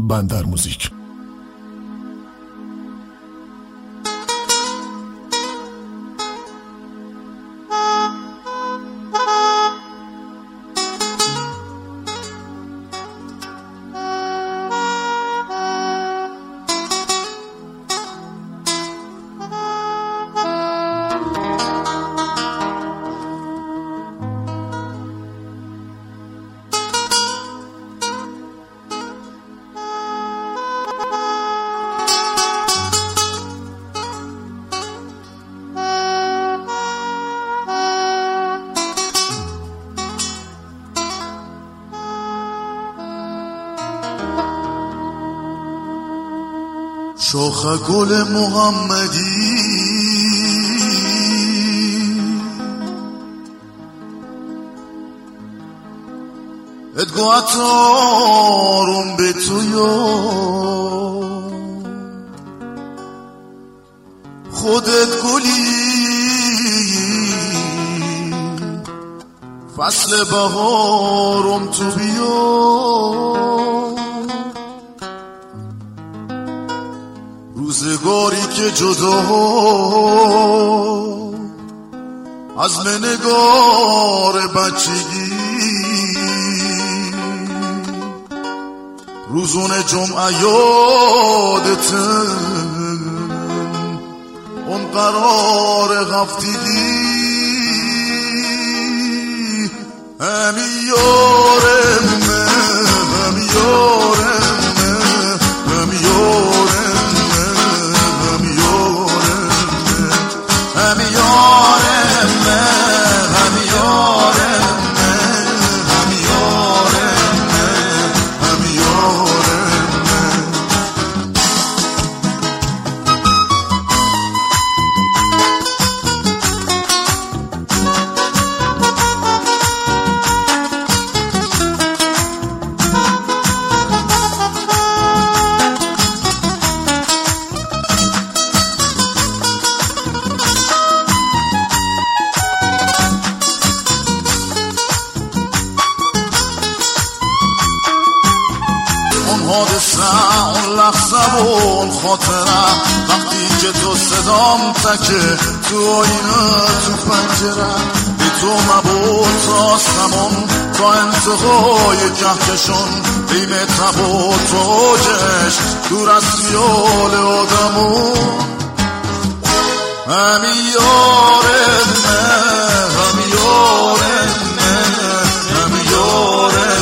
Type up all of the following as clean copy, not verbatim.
بندر موزیک. شاخ گل محمدی ادگو عطارم به تو یا خودت گلی فصل بهارم تو بیا روزگاری که جدا از منگار بچگی روزون جمعه یادتن اون قرار هفتگی همی یارمه همی یارمه همی یارمه اون لحظه و اون خاطره وقتی که تو صدام تکه تو آینه تو پنجره بی تو مبود تاستمون تا انتهای کهکشون بی متب و توجش دور از خیال آدمون همی یارمه همی یارمه همی یارمه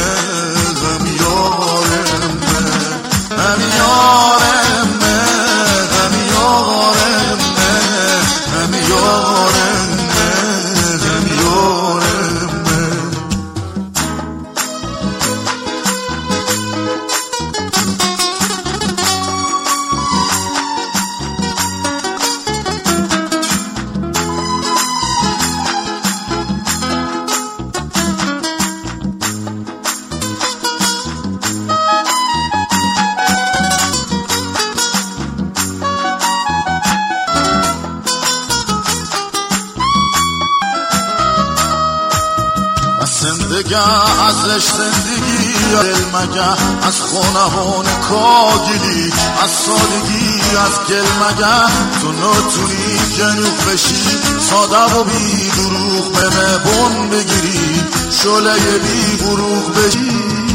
ازش زندگی دل مگه از خونهان کاگلی از سادگی از گل مگه تو نتونی جنوب بشی ساده و بی دروغ به مهبون بگیری شله بی بروغ بشی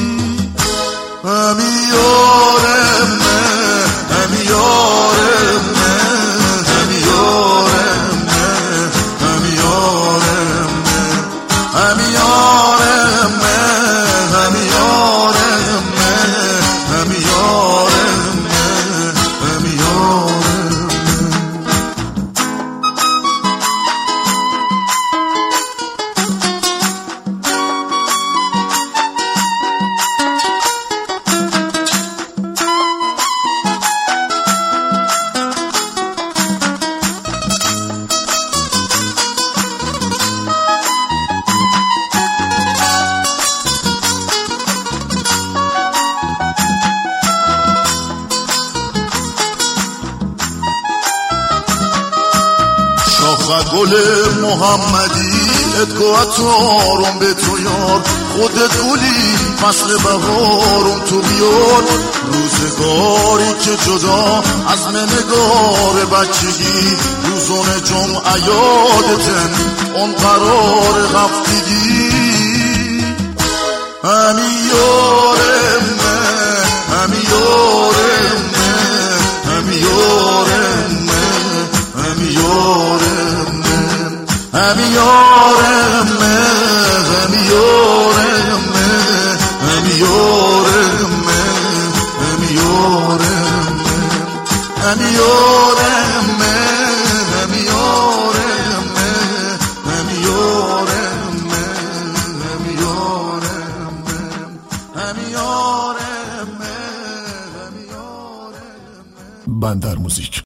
همی یارمه همی یارمه همی یارمه همی یارمه همی یارمه گل محمدی ادگاهتارم به تو یار خودت گلی فصل بهارم تو بیار روزگاری که جدا از منگار بچگی روزون جمعه یادتن اون قرار هفتگی همی یارمه همی یارمه همی یارمه همی یارمه همی یارمه همی یارمه همی یارمه همی یارمه همی یارمه همی یارمه همی یارمه همی یارمه بندر موزیک.